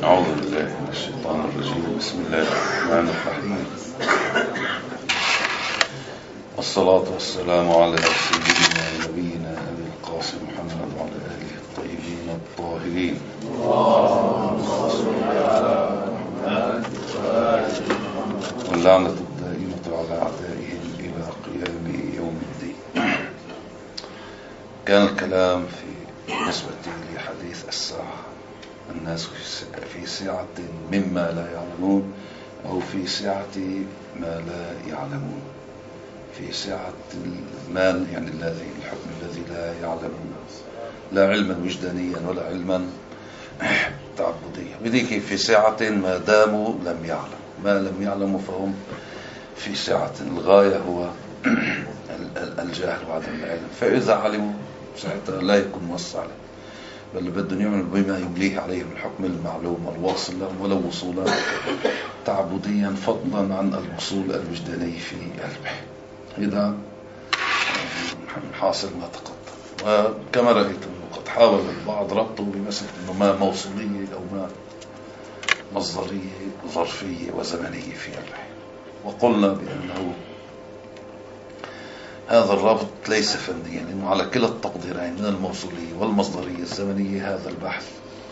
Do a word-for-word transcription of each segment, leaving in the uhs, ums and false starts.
أعوذ بالله من الشيطان الرجيم. بسم الله الرحمن الرحيم، والصلاة والسلام على سيدنا ونبينا أبي القاسم محمد وعلى آله الطيبين الطاهرين، واللعنة الدائمة على أعدائهم إلى قيام يوم الدين. كان الكلام في بالنسبة لحديث الساعة، الناس في سعة مما لا يعلمون، أو في سعة ما لا يعلمون. في سعة المال يعني الذي الحكم الذي لا يعلمون، لا علما وجدانيا ولا علما تعبديا. بذيك في سعة ما داموا لم يعلموا، ما لم يعلموا فهم في سعة. الغاية هو الجهل وعدم العلم، فإذا علموا ساعتها لا يكون وصى عليه، بل بدهم يعملوا بما يمليه عليهم الحكم المعلوم الواصل لهم، ولو وصولا تعبديا فضلا عن الوصول الوجداني في قلبه. إذا حاصل ما تقدم. وكما رأيتم قد حاول البعض ربطه بمسألة أنه ما موصولية أو ما مصدرية ظرفية وزمنية في قلبه، وقلنا بأنه هذا الربط ليس فنيا، لأنه على كلا التقديرين من الموصولية والمصدرية الزمنية هذا البحث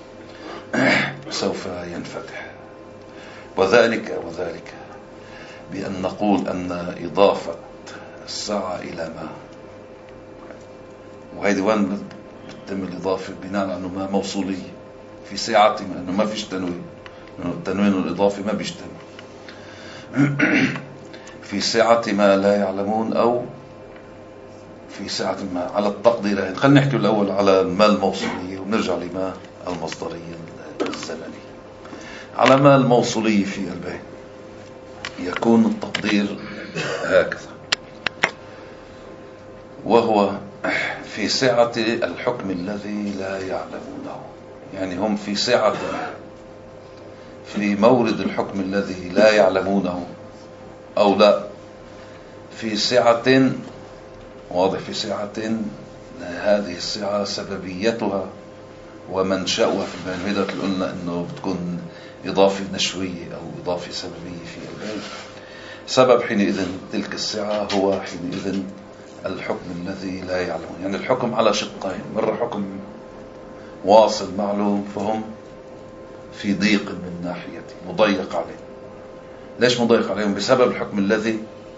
سوف ينفتح. وذلك وذلك بأن نقول أن إضافة الساعة إلى ما، وهذه وين بتتم الإضافة؟ بناء على أنه ما موصولية في ساعة، ما أنه ما فيش تنوين، لأنه التنوين الإضافي ما بيجتمع. في ساعة ما لا يعلمون، أو في ساعة ما، على التقديرين. خلينا نحكي الأول على ما الموصولية ونرجع لما المصدرية الزمنية. على ما الموصولية في البيت يكون التقدير هكذا، وهو في ساعة الحكم الذي لا يعلمونه. يعني هم في ساعة في مورد الحكم الذي لا يعلمونه، أو لا في ساعة، واضح، في ساعة هذه الساعة سببيتها ومنشأها في البيان. هذا قلنا أنه بتكون إضافة نشوية أو إضافة سببية في البيان. سبب حينئذ تلك الساعة هو حينئذ الحكم الذي لا يعلمون. يعني الحكم على شقين، مرة حكم واصل معلوم فهم في ضيق من ناحيته، مضيق عليه. ليش مضيق عليهم؟ بسبب الحكم الذي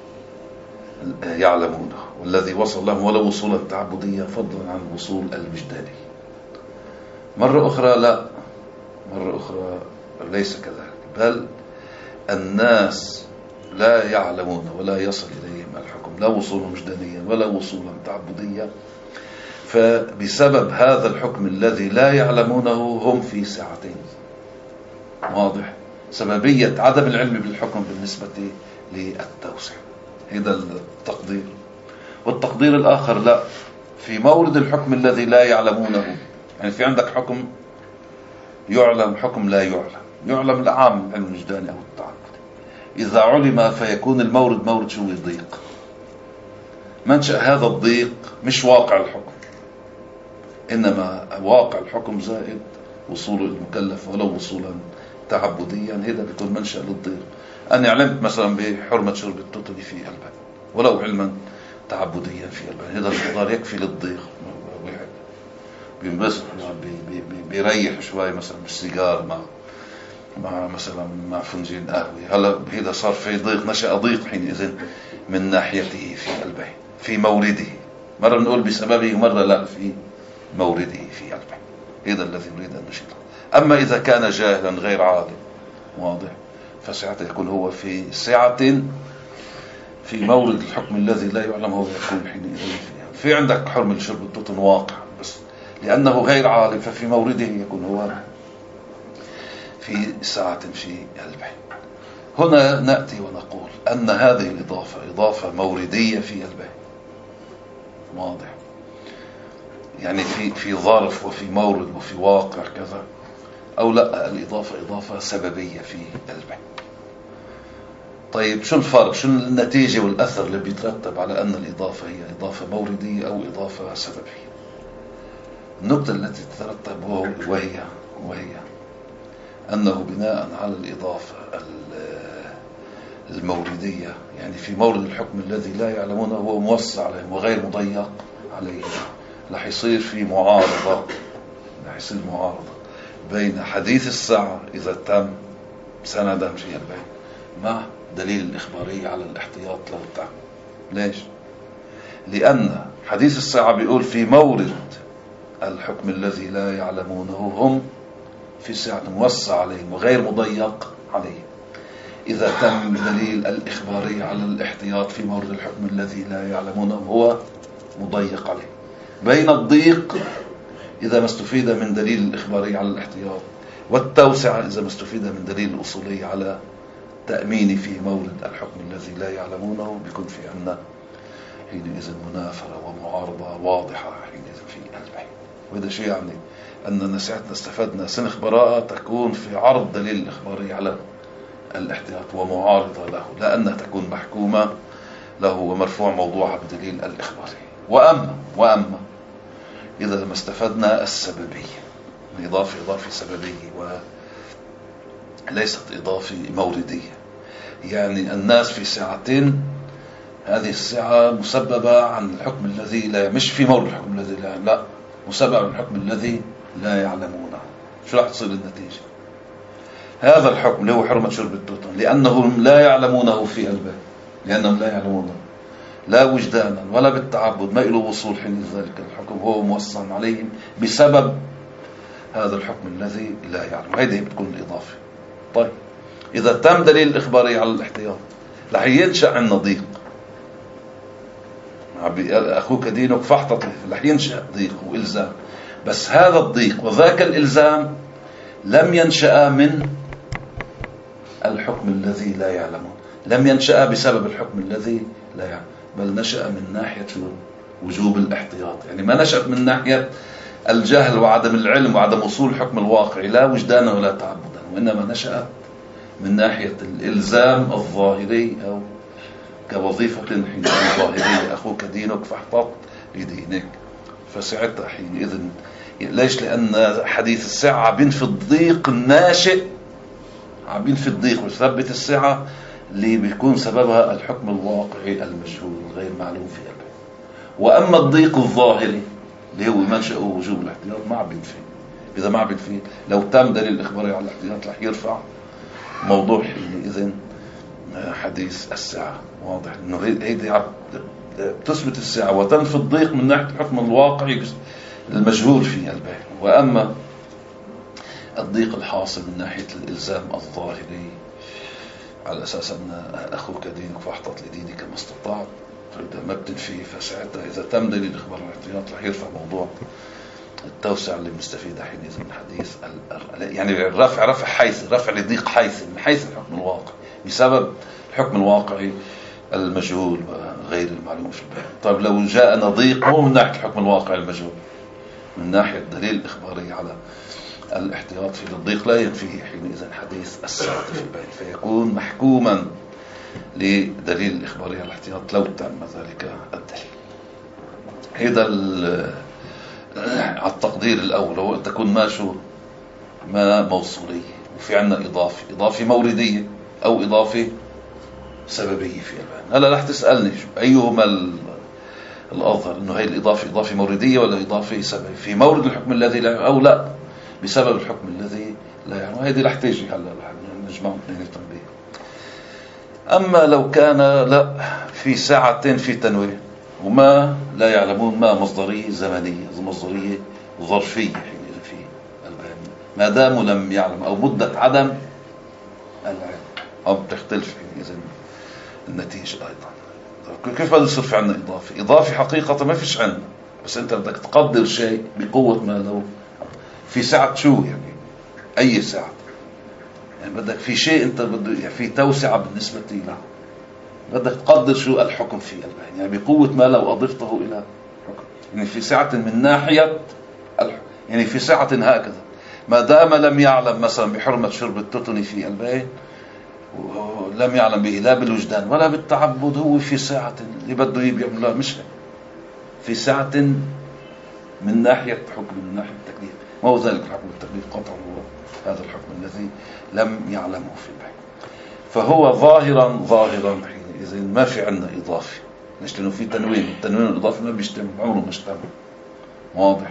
يعلمونه والذي وصل لهم، ولو وصولا تعبديا فضلا عن الوصول الوجداني. مرة أخرى لا، مرة أخرى ليس كذلك، بل الناس لا يعلمون ولا يصل إليهم الحكم، لا وصولا وجدانيا ولا وصولا تعبديا، فبسبب هذا الحكم الذي لا يعلمونه هم في ساعتين. واضح؟ سببية عدم العلم بالحكم بالنسبة للتوسع، هذا التقدير. والتقدير الآخر لا، في مورد الحكم الذي لا يعلمونه. يعني في عندك حكم يعلم، حكم لا يعلم. يعلم العام العلم الوجداني أو التعبد. إذا علم فيكون المورد مورد شو؟ ضيق. منشأ هذا الضيق مش واقع الحكم، إنما واقع الحكم زائد وصول المكلف ولو وصولا تعبديا، هذا بيكون منشأ للضيق. أنا علمت مثلا بحرمة شرب التوتلي في البان ولو علما تعبديا في البان، هذا المقدار يكفي للضيق. بينبسط، بيريح شوي مثلا بالسيجار مع مع مثلا مع فنجان قهوة. هلا هذا صار في ضيق، نشأ ضيق حينئذ من ناحيته في قلبه، في مورده. مرة نقول بسببه، مرة لا، في مورده في قلبه. هذا الذي يريد أن نشير. أما إذا كان جاهلا غير عالم، واضح، فساعته يكون هو في ساعة في مورد الحكم الذي لا يعلم، هو يكون حينئذ فيها. في عندك حرمة شرب التوتن واقع، بس لأنه غير عالم ففي مورده يكون هو في ساعة في قلبه. هنا نأتي ونقول أن هذه الإضافة إضافة موردية في قلبه. واضح؟ يعني في في ظرف وفي مورد وفي واقع كذا، أو لا، الإضافة إضافة سببية في قلبه. طيب شو الفرق؟ شو النتيجة والأثر اللي بيترتب على أن الإضافة هي إضافة موردية أو إضافة سببية؟ النقطة التي تترتب وهي وهي أنه بناء على الإضافة الموردية، يعني في مورد الحكم الذي لا يعلمونه هو موسع عليهم وغير مضيق عليهم، رح يصير في معارضة رح يصير معارضة بين حديث الساعة إذا تم سندا في البين مع دليل الإخبارية على الاحتياط لو تم. ليش؟ لأن حديث الساعة بيقول في مورد الحكم الذي لا يعلمونه هم في سعة موسع عليهم وغير مضيق عليهم، إذا تم دليل الإخباري على الاحتياط في مورد الحكم الذي لا يعلمونه هو مضيق عليه. بين الضيق إذا ما استفيد من دليل الإخباري على الاحتياط، والتوسعة إذا ما استفيد من دليل الأصولي على تأمين في مورد الحكم الذي لا يعلمونه، بيكون في عنا حينئذ منافرة ومعارضة واضحة حينئذ في البين. وهذا شيء يعني أننا ساعتنا استفدنا سنخ براءة تكون في عرض دليل الإخباري على الاحتياط ومعارضة له، لأنها تكون محكومة له ومرفوع موضوعها بدليل الإخباري. وأما وأما إذا ما استفدنا السببية، الإضافة إضافة سببية وليست إضافة موردية، يعني الناس في ساعتين، هذه الساعة مسببة عن الحكم الذي لا، مش في مورد الحكم الذي لا لا مسببة عن الحكم الذي لا يعلمونه. شو راح تصير النتيجة؟ هذا الحكم اللي هو حرمة شرب التوتن، لأنهم لا يعلمونه في قلبه، لأنهم لا يعلمونه لا وجدانا ولا بالتعبد، ما له وصول حين ذلك الحكم، هو موسع عليهم بسبب هذا الحكم الذي لا يعلم. هذه بتكون الإضافة. طيب إذا تم دليل الإخباري على الاحتياط رح ينشأ عنا ضيق. أخوك دينك فاحتطه، رح ينشأ ضيق وإلزام، بس هذا الضيق وذاك الإلزام لم ينشأ من الحكم الذي لا يعلمه، لم ينشأ بسبب الحكم الذي لا يعلم، بل نشأ من ناحية وجوب الاحتياط. يعني ما نشأت من ناحية الجهل وعدم العلم وعدم وصول الحكم الواقعي لا وجدانا ولا تعبدا، وإنما نشأت من ناحية الإلزام الظاهري أو كوظيفة حين ظاهرية، أخوك دينك فاحتط لدينك. فساعتها حينئذ ليش؟ لأن حديث الساعة عبين في الضيق الناشئ، عبين في الضيق ويثبت الساعة اللي بيكون سببها الحكم الواقعي المجهول غير معلوم في قلبه. وأما الضيق الظاهري اللي هو منشأه وجوب الاحتياط ما عبين فيه. إذا ما عبين فيه لو تم دليل الإخباري على الاحتياط رح يرفع موضوع حينئذ حديث الساعة. واضح إنه هيدي تثبت الساعة وتنفي الضيق من ناحية الحكم الواقعي المجهول في قلبه. وأما الضيق الحاصل من ناحية الإلزام الظاهري على أساس أن أخوك دينك فاحتط لدينك ما استطعت، فإذا ما بتنفيه فساعتها إذا تم دليل الإخبار والاحتياط رح يرفع موضوع التوسع اللي مستفيدة حينئذ من حديث يعني الرفع رفع حيث رفع لضيق حيث من حيث الحكم الواقعي بسبب الحكم الواقعي المجهول وغير المعلوم في البيان. طيب لو جاءنا ضيق مو من ناحية الحكم الواقعي المجهول، من ناحية دليل الإخباري على الاحتياط في الضيق لا ينفيه حينئذ حديث الساعة في البين، فيكون محكوما لدليل الإخباري على الاحتياط لو تم ذلك الدليل. هذا على التقدير الأول هو تكون ما شو ما موصولية، وفي عنا إضافة إضافة موردية أو إضافة سببية في البين. هلا رح تسألني شو أيهما الأظهر، إنه هي الإضافة إضافة موردية ولا إضافة سببية في مورد الحكم الذي لا أو لا بسبب الحكم الذي لا يعلم. هذه رح تيجي هلا نجمع اثنين تنبيه. أما لو كان لا في ساعة في تنويه وما لا يعلمون ما مصدرية زمنية مصدرية ظرفية حينئذ في البيان، ما داموا لم يعلم أو مدة عدم العلم أو بتختلف حينئذ النتيجة أيضا. كيف بده يصير في عنا إضافة؟ إضافة حقيقة ما فيش عنا، بس أنت بدك تقدر شيء بقوة ما لو في ساعة شو يعني أي ساعة، يعني بدك في شيء أنت بده يعني في توسعة بالنسبة له، بدك تقدر شو الحكم في البين يعني بقوة ما لو أضفته إلى حكم. يعني في ساعة من ناحية الحكم، يعني في ساعة هكذا ما دام لم يعلم مثلا بحرمة شرب التوتن في البين لم يعلم به لا بالوجدان ولا بالتعبد، هو في ساعة اللي بده يبيعمل لا مش في ساعة من ناحية حكم من ناحية التكليف. ما هو ذلك الحكم بالتقليد قطعا هو هذا الحكم الذي لم يعلمه في البيع. فهو ظاهرا ظاهرا حينئذ ما في عندنا إضافي، ليش؟ لأنه في تنوين، التنوين الإضافي ما بيجتمع، عمره ما اجتمع، واضح.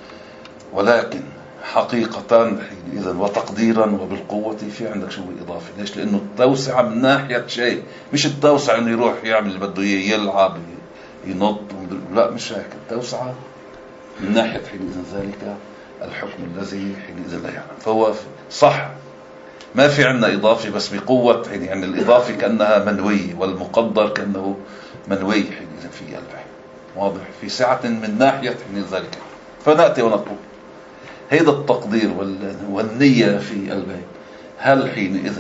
ولكن حقيقة حينئذ وتقديرا وبالقوة في عندك شو إضافي، ليش؟ لأنه التوسعة من ناحية شيء، مش التوسعة إنه يروح يعمل اللي بده يلعب ينط، لا مش هيك. التوسعة من ناحية حينئذ ذلك الحكم الذي حينئذ لا يعلم. فهو صح ما في عندنا إضافي، بس بقوة يعني الإضافي كأنها منوي والمقدر كأنه منوي حينئذ في البيع، واضح، في سعة من ناحية حينئذ ذلك. فنأتي ونقول هيدا التقدير والنية في البيع، هل حينئذ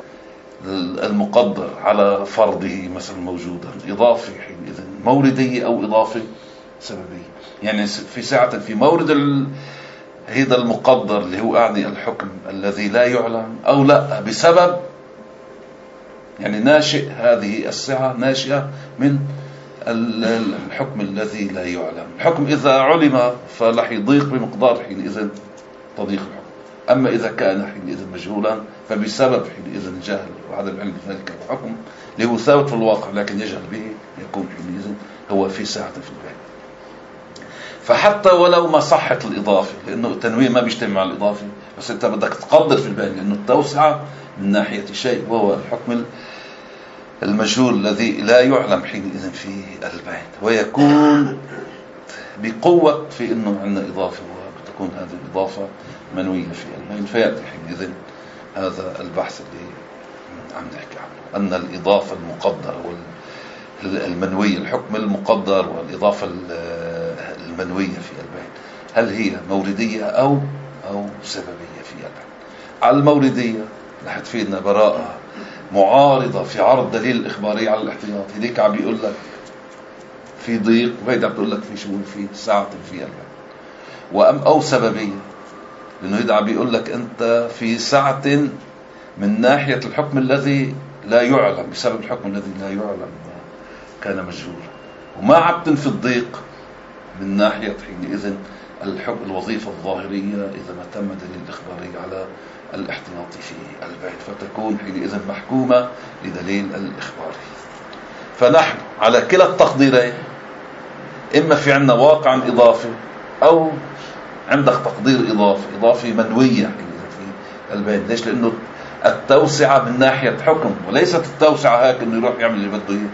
المقدر على فرضه مثلا موجودا إضافي حينئذ موردية أو إضافي سببية؟ يعني في ساعة في مورد ال... هذا المقدر اللي هو أعني الحكم الذي لا يعلم، أو لا بسبب يعني ناشئ هذه السعة ناشئة من الحكم الذي لا يعلم. الحكم إذا علم فلح يضيق بمقدار حينئذ تضيق الحكم، أما إذا كان حينئذ مجهولا فبسبب حينئذ الجهل وعدم علم ذلك الحكم اللي هو ثابت في الواقع لكن يجهل به يكون حينئذ هو في ساعة في البيع. فحتى ولو ما صحت الإضافة، لأنه التنوين ما بيجتمع مع الإضافة، بس أنت بدك تقدر في البيع لأنه التوسعة من ناحية شيء وهو الحكم المجهول الذي لا يعلم حينئذ في البيع، ويكون بقوة في أنه عندنا إضافة وتكون هذه الإضافة منوية في البيع. فيأتي حينئذ هذا البحث اللي عم نحكي عنه، أن الإضافة المقدرة والمنوية، الحكم المقدر والإضافة المنوية في البيع، هل هي موردية أو أو سببية في البيع؟ على الموردية رح تفيدنا براءة معارضة في عرض دليل الإخباري على الاحتياط. هذيك عم بيقول لك في ضيق، وهيدا عم بيقول لك في شو في ساعة في البيع. وأم أو سببية، لأنه هيدا عم بيقول لك أنت في ساعة من ناحية الحكم الذي لا يعلم، بسبب الحكم الذي لا يعلم كان مجهولا، وما عم تنفي الضيق من ناحية حينئذ الحكم الوظيفة الظاهرية إذا ما تم دليل الإخباري على الاحتياط في البيع، فتكون حينئذ محكومة لدليل الإخباري. فنحن على كلا التقديرين، إما في عندنا واقع إضافي أو عندك تقدير إضافي إضافي منوية في البيع. ليش؟ لأنه التوسعة من ناحية حكم، وليست التوسعة هيك إنه يروح يعمل اللي بده إياه،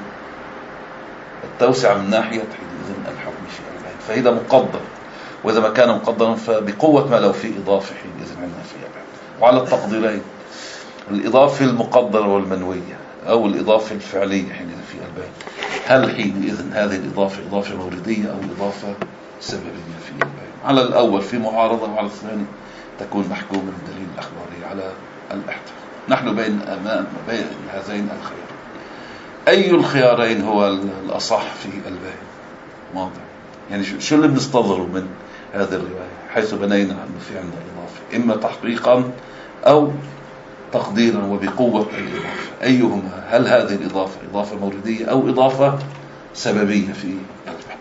التوسعة من ناحية حينئذ الحكم في البيع، فهذا مقدر، وإذا ما كان مقدرا فبقوة ما لو في إضافة حينئذ عندنا في البيع. وعلى التقديرين، الإضافة المقدرة والمنوية أو الإضافة الفعلية حينئذ في البيع، هل حينئذ هذه الإضافة إضافة موردية أو إضافة سببية في البيع؟ على الأول في معارضة، وعلى الثاني تكون محكومة بالدليل الأخباري على الاحتياط. نحن بين أمام بين هذين الخيارين، أي الخيارين هو الأصح في البيع؟ واضح. يعني شو اللي بنستظهره من هذه الرواية حيث بنينا أنه في عندنا إضافة، إما تحقيقا أو تقديرا وبقوة الإضافة، أيهما؟ هل هذه الإضافة إضافة موردية أو إضافة سببية في البيع؟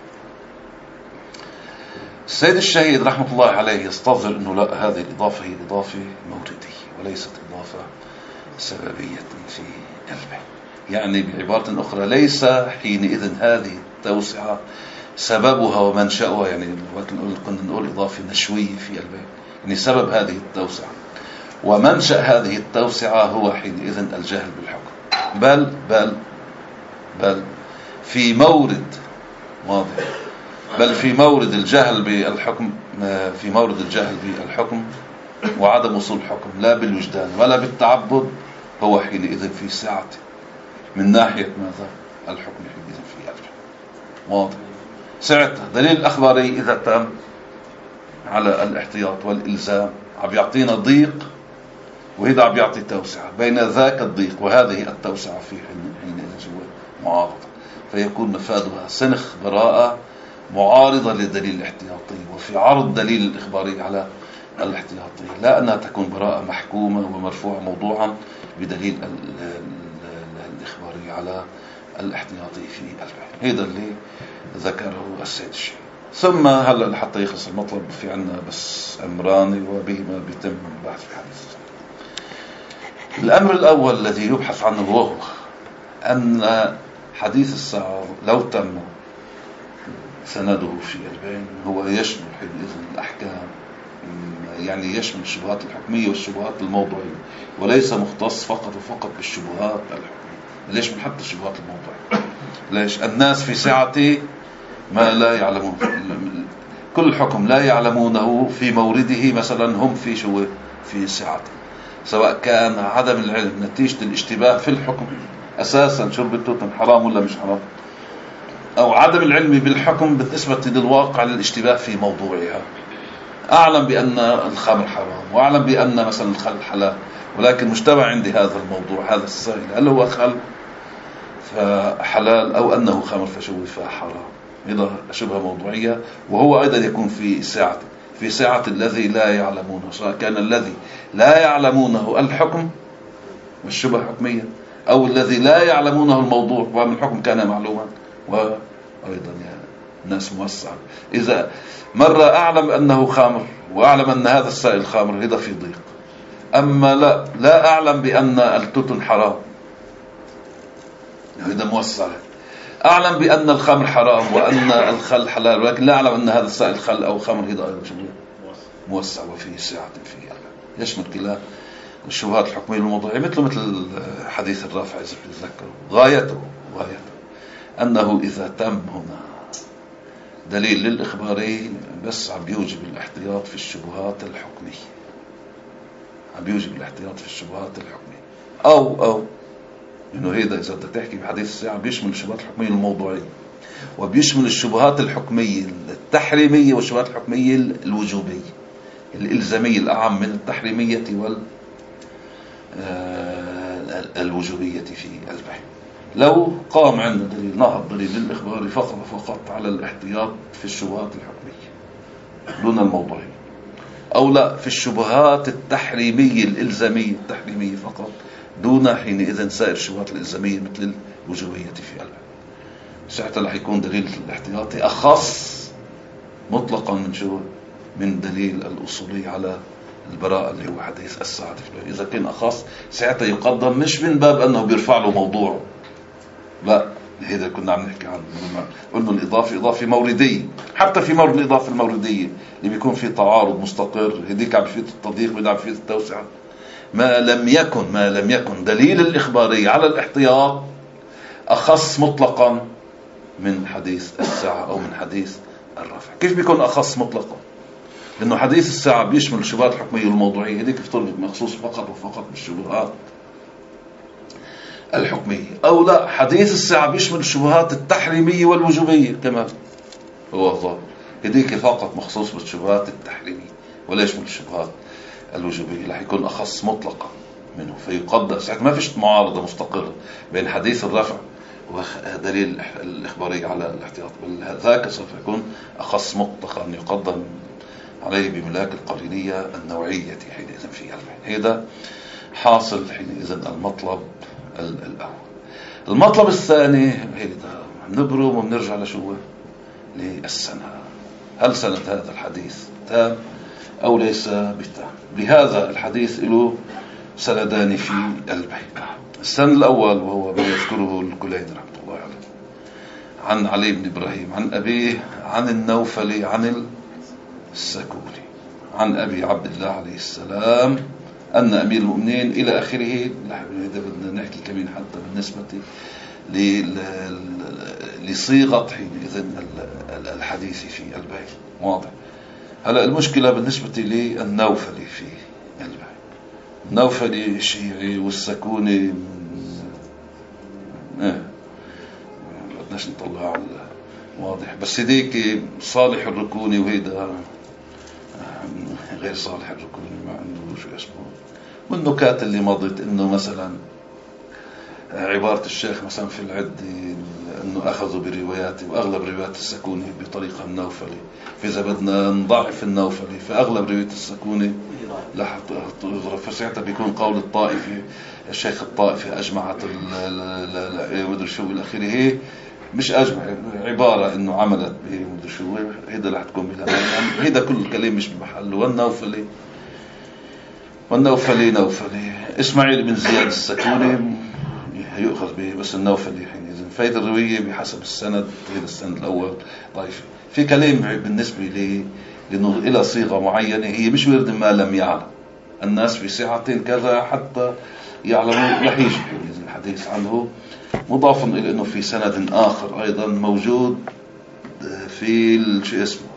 السيد الشهيد رحمة الله عليه يستظهر أنه لا، هذه الإضافة هي إضافة موردية وليست إضافة سببية في البيع. يعني بعبارة أخرى، ليس حينئذ هذه التوسعة سببها ومنشأها، يعني كنا نقول إضافة نشوية في البيع، يعني سبب هذه التوسعة ومنشأ هذه التوسعة هو حينئذ الجهل بالحكم، بل بل بل في مورد واضح بل في مورد الجهل بالحكم في مورد الجهل بالحكم وعدم وصول الحكم لا بالوجدان ولا بالتعبد، هو حينئذ في ساعة من ناحية ماذا؟ الحكم حينئذ في البيع. واضح. ساعتها دليل الأخباري إذا تم على الاحتياط والإلزام عم يعطينا ضيق، وهذا عم يعطي توسعة، بين ذاك الضيق وهذه التوسعة في حينئذ جوا معارضة، فيكون مفادها سنخ براءة معارضة للدليل الاحتياطي، وفي عرض دليل الإخباري على الاحتياطي، لا أنها تكون براءة محكومة ومرفوعة موضوعا بدليل الإخباري على الاحتياطي في البيع. هذا اللي ذكره السيد الشيخ. ثم هلا حتى يخلص المطلب في عنا بس أمران وبهما بيتم البحث في حديث الساعة. الأمر الأول الذي يبحث عنه وهو أن حديث الساعة لو تم سنده في البين هو يشمل حينئذ الأحكام، يعني يشمل الشبهات الحكمية والشبهات الموضوعية، وليس مختص فقط وفقط بالشبهات الحكمية، ليش من حتى الشبهات الموضوعية. ليش؟ الناس في سعة ما لا يعلمون، كل حكم لا يعلمونه في مورده مثلا هم في شو في سعته، سواء كان عدم العلم نتيجة الاشتباه في الحكم أساسا شرب التوتن حرام ولا مش حرام، أو عدم العلم بالحكم بالنسبة للواقع للاشتباه في موضوعها. أعلم بأن الخمر حرام وأعلم بأن مثلا الخل حلال، ولكن مشتبه عندي هذا الموضوع، هذا السائل هل هو خل فحلال أو أنه خمر فشوي فحرام، إذا شبهة موضوعية. وهو أيضا يكون في ساعة في ساعة الذي لا يعلمونه، سواء كان الذي لا يعلمونه الحكم والشبهة حكمية، أو الذي لا يعلمونه الموضوع ومن الحكم كان معلوما، وأيضا يعني الناس موسعة. إذا مرة أعلم أنه خامر وأعلم أن هذا السائل خامر، إذا في ضيق. أما لا لا أعلم بأن التوتن حرام، إذا موسع. أعلم بأن الخمر حرام وأن الخل حلال، ولكن لا أعلم أن هذا السائل خل أو خمر، إذا أيضا موسع وفيه سعة فيه، يشمل كلا الشبهات الحكمية الموضوعية، مثل مثل حديث الرافع إذا تتذكروا. غايته غايته أنه إذا تم هنا دليل للإخباري بس عم يوجب الاحتياط في الشبهات الحكمية، عم يوجب الاحتياط في الشبهات الحكمية، أو أو إنه هيدا إذا بدك تحكي بحديث الساعة بيشمل الشبهات الحكمية الموضوعية، وبيشمل الشبهات الحكمية التحريمية والشبهات الحكمية الوجوبية الإلزامية، الأعم من التحريمية وال الوجوبية في البيع. لو قام عندنا دليل نهض دليل للإخبار فقط فقط على الاحتياط في الشبهات الحكمية دون الموضوعية، أو لا في الشبهات التحريمية الإلزامية التحريمية فقط دون حينئذ سائر الشبهات الإلزامية مثل الوجوبية في البيع، ساعتها رح يكون دليل الاحتياطي أخص مطلقا من شو من دليل الأصولي على البراءة اللي هو حديث الساعة. إذا كان أخص ساعتها يقدم مش من باب أنه بيرفع له موضوع، لا، هذا كنا عم نحكي عنه قلنا الإضافة إضافة موردية. حتى في مورد الإضافة الموردية اللي بيكون فيه تعارض مستقر، هديك عم فيه التضييق وده عم فيه التوسعة، ما لم يكن ما لم يكن دليل الإخباري على الاحتياط أخص مطلقا من حديث الساعة أو من حديث الرفع. كيف بيكون أخص مطلقا؟ لأنه حديث الساعة بيشمل الشبهات الحكمية والموضوعية، هذيك بتربط مخصوص فقط وفقط بالشبهات الحكمية، أو لا حديث الساعة بيشمل الشبهات التحريمية والوجوبية كمان، هو ظاهر هذيك فقط مخصوص بالشبهات التحريمية ولا يشمل الشبهات الوجوبية، رح يكون أخص مطلقا منه. فيقدر ساعة ما فيش معارضة مستقرة بين حديث الرفع ودليل الإخباري على الاحتياط، بل ذاك سوف يكون أخص مطلقا يقدم عليه بملاك القرينية النوعية حينئذ في البيع. هذا حاصل حينئذ المطلب الأول. المطلب الثاني هذا نبرم وبنرجع لشو للسنة، هل سنة هذا الحديث تام أو ليس بتام؟ لهذا الحديث له سندان في البيع. السند الأول وهو ما يذكره الكليني رحمه الله عليه عن علي بن إبراهيم عن أبيه عن النوفلي عن السكوني عن أبي عبد الله عليه السلام أن أمير المؤمنين إلى آخره. بدنا نحكي كمان حتى بالنسبة لصيغة حينئذ الحديث في البيع واضح. هلا المشكلة بالنسبة للنوفلي في البيع، النوفلي شيعي والسكوني ايه بدناش نطلع على واضح، بس هديك صالح الركوني وهيدا غير صالح الركوني مع انه شو اسمه. والنكات اللي مضت انه مثلا عبارة الشيخ مثلا في العد انه اخذوا برواياته واغلب روايات السكوني بطريقة النوفلي، فاذا بدنا نضعف النوفلي فاغلب روايات السكوني لا تضرب، فساعتها بيكون قول الطائفي الشيخ الطائفي اجمعت مدري شو الى اخره مش أجمع عبارة إنه عملت بمدري شو هيدا اللي حتكون بلا هيدا كل الكلام مش بمحله. والنوفلي والنوفلي نوفلي إسماعيل بن زياد السكوني يؤخذ به، بس النوفلي حينئذ. فايدة الروية بحسب السند، هذا السند الأول ضعيف. في كلام بالنسبة لي لأنه إلى صيغة معينة هي مش ورد ما لم يعلم الناس في ساعتين كذا حتى يعلموا، رح يجي الحديث عنه. مضاف إلى أنه في سند آخر أيضا موجود في شو اسمه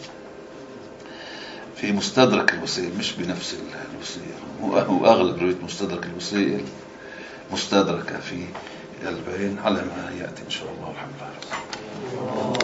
في مستدرك الوسيل، مش بنفس الوسيل، وأغلب رواية مستدرك الوسيل مستدركة في البين على ما يأتي إن شاء الله. والحمد لله.